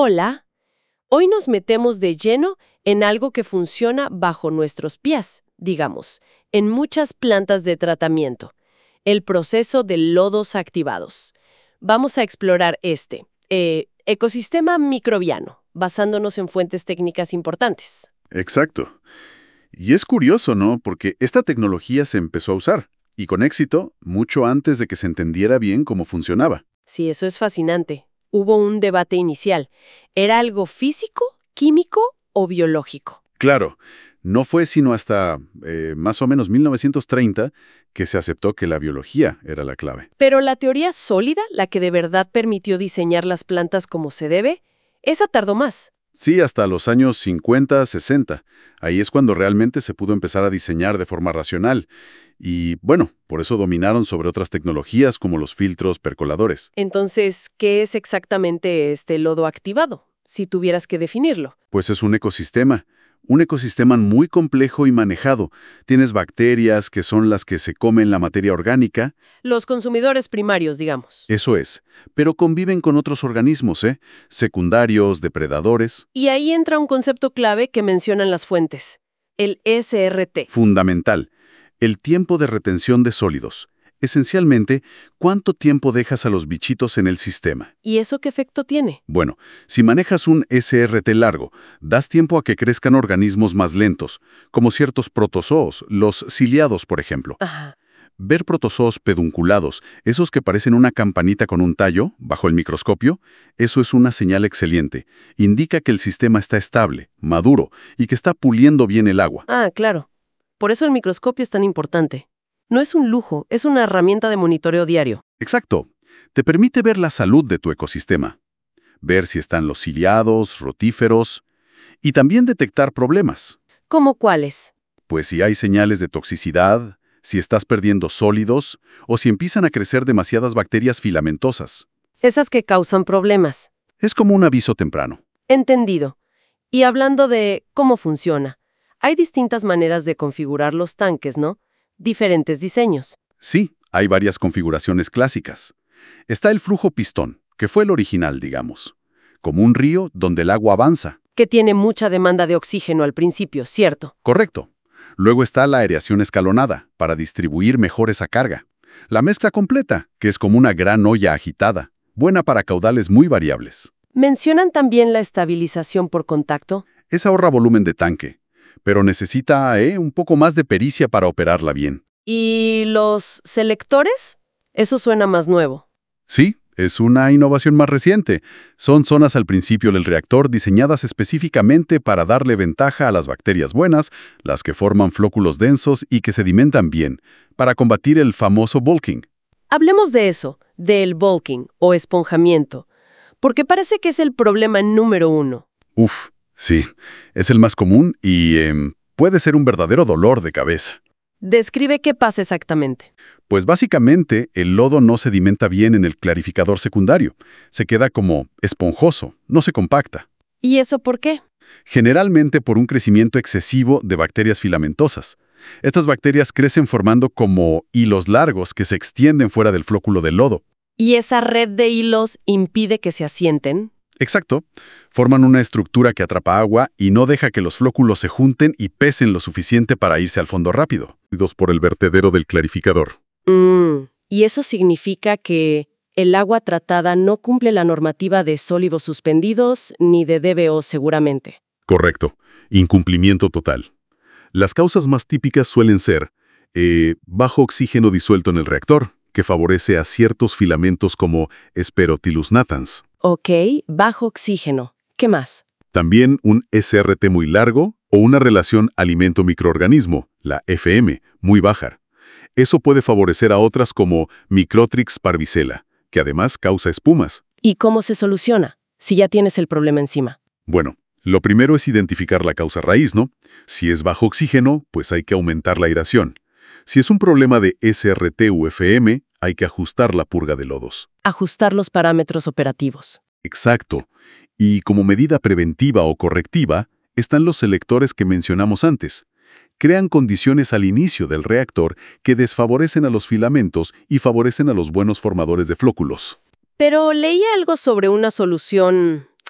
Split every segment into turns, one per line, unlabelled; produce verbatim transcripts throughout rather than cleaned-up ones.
Hola, hoy nos metemos de lleno en algo que funciona bajo nuestros pies, digamos, en muchas plantas de tratamiento, el proceso de lodos activados. Vamos a explorar este, eh, ecosistema microbiano, basándonos en fuentes técnicas importantes.
Exacto. Y es curioso, ¿no? Porque esta tecnología se empezó a usar, y con éxito, mucho antes de que se entendiera bien cómo funcionaba.
Sí, eso es fascinante. Hubo un debate inicial. ¿Era algo físico, químico o biológico?
Claro, no fue sino hasta eh, más o menos mil novecientos treinta que se aceptó que la biología era la clave.
Pero la teoría sólida, la que de verdad permitió diseñar las plantas como se debe, esa tardó más.
Sí, hasta los años cincuenta, sesenta. Ahí es cuando realmente se pudo empezar a diseñar de forma racional. Y, bueno, por eso dominaron sobre otras tecnologías como los filtros percoladores.
Entonces, ¿qué es exactamente este lodo activado, si tuvieras que definirlo?
Pues es un ecosistema. Un ecosistema muy complejo y manejado. Tienes bacterias, que son las que se comen la materia orgánica.
Los consumidores primarios, digamos.
Eso es. Pero conviven con otros organismos, ¿eh? Secundarios, depredadores.
Y ahí entra un concepto clave que mencionan las fuentes, el S R T.
Fundamental. El tiempo de retención de sólidos. Esencialmente, ¿cuánto tiempo dejas a los bichitos en el sistema?
¿Y eso qué efecto tiene?
Bueno, si manejas un S R T largo, das tiempo a que crezcan organismos más lentos, como ciertos protozoos, los ciliados, por ejemplo.
Ajá.
Ver protozoos pedunculados, esos que parecen una campanita con un tallo, bajo el microscopio, eso es una señal excelente. Indica que el sistema está estable, maduro, y que está puliendo bien el agua.
Ah, claro. Por eso el microscopio es tan importante. No es un lujo, es una herramienta de monitoreo diario.
Exacto. Te permite ver la salud de tu ecosistema. Ver si están los ciliados, rotíferos, y también detectar problemas.
¿Cómo cuáles?
Pues si hay señales de toxicidad, si estás perdiendo sólidos, o si empiezan a crecer demasiadas bacterias filamentosas.
Esas que causan problemas.
Es como un aviso temprano.
Entendido. Y hablando de cómo funciona, hay distintas maneras de configurar los tanques, ¿no? Diferentes diseños.
Sí, hay varias configuraciones clásicas. Está el flujo pistón, que fue el original, digamos. Como un río donde el agua avanza.
Que tiene mucha demanda de oxígeno al principio, ¿cierto?
Correcto. Luego está la aireación escalonada, para distribuir mejor esa carga. La mezcla completa, que es como una gran olla agitada, buena para caudales muy variables.
¿Mencionan también la estabilización por contacto?
Es ahorra volumen de tanque, pero necesita eh, un poco más de pericia para operarla bien.
¿Y los selectores? Eso suena más nuevo.
Sí, es una innovación más reciente. Son zonas al principio del reactor diseñadas específicamente para darle ventaja a las bacterias buenas, las que forman flóculos densos y que sedimentan bien, para combatir el famoso bulking.
Hablemos de eso, del bulking o esponjamiento, porque parece que es el problema número uno.
Uf, sí, es el más común y eh, puede ser un verdadero dolor de cabeza.
Describe qué pasa exactamente.
Pues básicamente el lodo no sedimenta bien en el clarificador secundario. Se queda como esponjoso, no se compacta.
¿Y eso por qué?
Generalmente por un crecimiento excesivo de bacterias filamentosas. Estas bacterias crecen formando como hilos largos que se extienden fuera del flóculo del lodo.
¿Y esa red de hilos impide que se asienten?
Exacto. Forman una estructura que atrapa agua y no deja que los flóculos se junten y pesen lo suficiente para irse al fondo rápido. Dos por el vertedero del clarificador.
Mm, y eso significa que el agua tratada no cumple la normativa de sólidos suspendidos ni de D B O seguramente.
Correcto. Incumplimiento total. Las causas más típicas suelen ser eh, bajo oxígeno disuelto en el reactor, que favorece a ciertos filamentos como Sperotilus natans.
Ok, bajo oxígeno. ¿Qué más?
También un S R T muy largo o una relación alimento-microorganismo, la F M, muy baja. Eso puede favorecer a otras como Microtrix parvicella, que además causa espumas.
¿Y cómo se soluciona, si ya tienes el problema encima?
Bueno, lo primero es identificar la causa raíz, ¿no? Si es bajo oxígeno, pues hay que aumentar la aireación. Si es un problema de S R T u F M, hay que ajustar la purga de lodos.
Ajustar los parámetros operativos.
Exacto. Y como medida preventiva o correctiva, están los selectores que mencionamos antes. Crean condiciones al inicio del reactor que desfavorecen a los filamentos y favorecen a los buenos formadores de flóculos.
Pero leí algo sobre una solución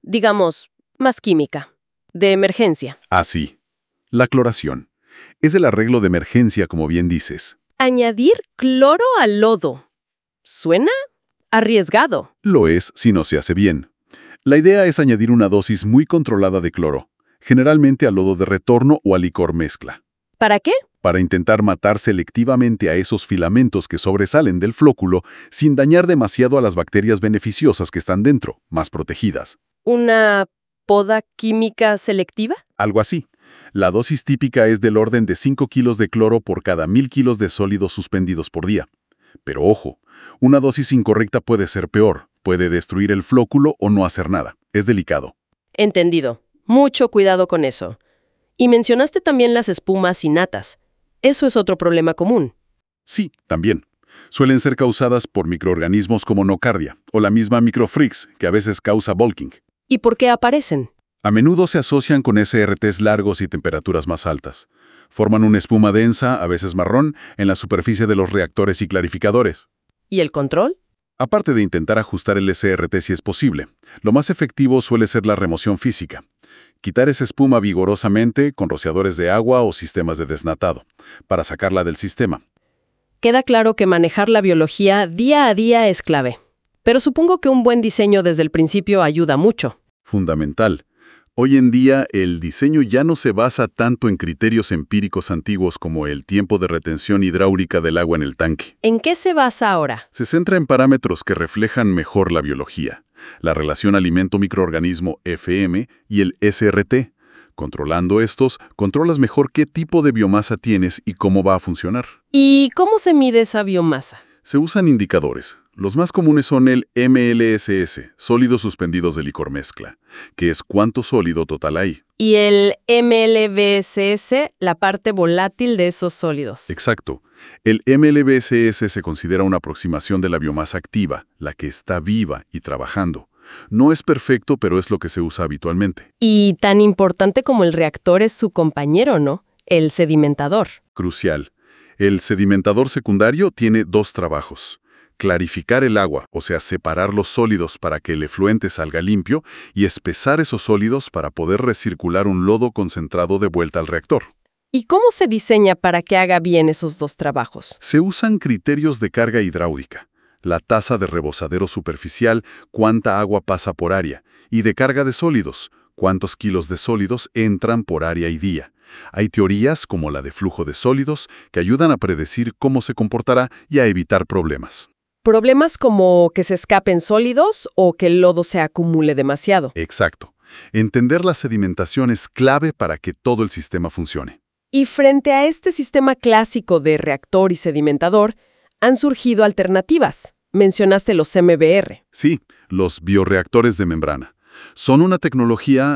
digamos, más química, de emergencia.
Así. La cloración. Es el arreglo de emergencia, como bien dices.
Añadir cloro al lodo. ¿Suena arriesgado?
Lo es si no se hace bien. La idea es añadir una dosis muy controlada de cloro, generalmente al lodo de retorno o al licor mezcla,
¿Para qué?
para intentar matar selectivamente a esos filamentos que sobresalen del flóculo sin dañar demasiado a las bacterias beneficiosas que están dentro, más protegidas.
¿Una poda química selectiva?
Algo así. La dosis típica es del orden de cinco kilos de cloro por cada mil kilos de sólidos suspendidos por día. Pero ojo, una dosis incorrecta puede ser peor, puede destruir el flóculo o no hacer nada. Es delicado.
Entendido. Mucho cuidado con eso. Y mencionaste también las espumas y natas. Eso es otro problema común.
Sí, también. Suelen ser causadas por microorganismos como nocardia o la misma microfrix, que a veces causa bulking.
¿Y por qué aparecen?
A menudo se asocian con S R Ts largos y temperaturas más altas. Forman una espuma densa, a veces marrón, en la superficie de los reactores y clarificadores.
¿Y el control?
Aparte de intentar ajustar el S R T si es posible, lo más efectivo suele ser la remoción física. Quitar esa espuma vigorosamente con rociadores de agua o sistemas de desnatado, para sacarla del sistema.
Queda claro que manejar la biología día a día es clave. Pero supongo que un buen diseño desde el principio ayuda mucho.
Fundamental. Hoy en día, el diseño ya no se basa tanto en criterios empíricos antiguos como el tiempo de retención hidráulica del agua en el tanque.
¿En qué se basa ahora?
Se centra en parámetros que reflejan mejor la biología, la relación alimento-microorganismo F M y el S R T. Controlando estos, controlas mejor qué tipo de biomasa tienes y cómo va a funcionar.
¿Y cómo se mide esa biomasa?
Se usan indicadores. Los más comunes son el M L S S, sólidos suspendidos de licor mezcla, que es cuánto sólido total hay.
Y el M L B S S, la parte volátil de esos sólidos.
Exacto. El M L B S S se considera una aproximación de la biomasa activa, la que está viva y trabajando. No es perfecto, pero es lo que se usa habitualmente.
Y tan importante como el reactor es su compañero, ¿no? El sedimentador.
Crucial. El sedimentador secundario tiene dos trabajos. Clarificar el agua, o sea, separar los sólidos para que el efluente salga limpio, y espesar esos sólidos para poder recircular un lodo concentrado de vuelta al reactor.
¿Y cómo se diseña para que haga bien esos dos trabajos?
Se usan criterios de carga hidráulica, la tasa de rebosadero superficial, cuánta agua pasa por área, y de carga de sólidos, cuántos kilos de sólidos entran por área y día. Hay teorías, como la de flujo de sólidos, que ayudan a predecir cómo se comportará y a evitar problemas.
¿Problemas como que se escapen sólidos o que el lodo se acumule demasiado?
Exacto. Entender la sedimentación es clave para que todo el sistema funcione.
Y frente a este sistema clásico de reactor y sedimentador, han surgido alternativas. Mencionaste los M B R.
Sí, los bioreactores de membrana. Son una tecnología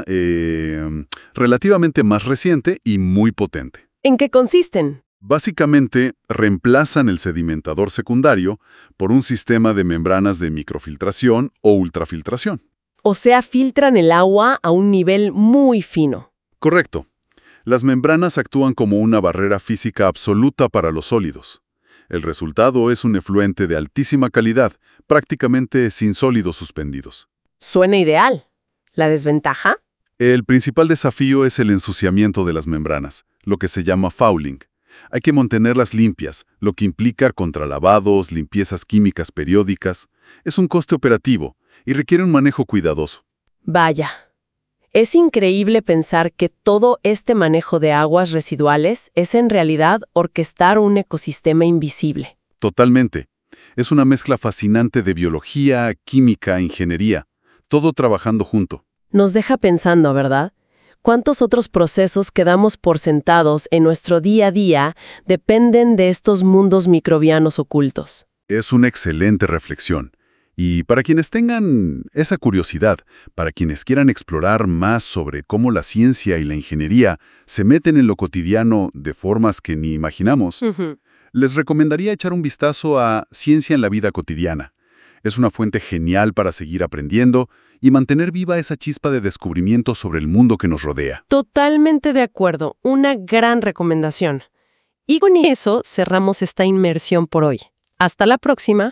eh, relativamente más reciente y muy potente.
¿En qué consisten?
Básicamente, reemplazan el sedimentador secundario por un sistema de membranas de microfiltración o ultrafiltración.
O sea, filtran el agua a un nivel muy fino.
Correcto. Las membranas actúan como una barrera física absoluta para los sólidos. El resultado es un efluente de altísima calidad, prácticamente sin sólidos suspendidos.
Suena ideal. ¿La desventaja?
El principal desafío es el ensuciamiento de las membranas, lo que se llama fouling. Hay que mantenerlas limpias, lo que implica contralavados, limpiezas químicas periódicas. Es un coste operativo y requiere un manejo cuidadoso.
Vaya. Es increíble pensar que todo este manejo de aguas residuales es en realidad orquestar un ecosistema invisible.
Totalmente. Es una mezcla fascinante de biología, química, ingeniería, todo trabajando junto.
Nos deja pensando, ¿verdad? ¿Cuántos otros procesos que damos por sentados en nuestro día a día dependen de estos mundos microbianos ocultos?
Es una excelente reflexión. Y para quienes tengan esa curiosidad, para quienes quieran explorar más sobre cómo la ciencia y la ingeniería se meten en lo cotidiano de formas que ni imaginamos,
Uh-huh.
les recomendaría echar un vistazo a Ciencia en la Vida Cotidiana. Es una fuente genial para seguir aprendiendo y mantener viva esa chispa de descubrimiento sobre el mundo que nos rodea.
Totalmente de acuerdo. Una gran recomendación. Y con eso cerramos esta inmersión por hoy. Hasta la próxima.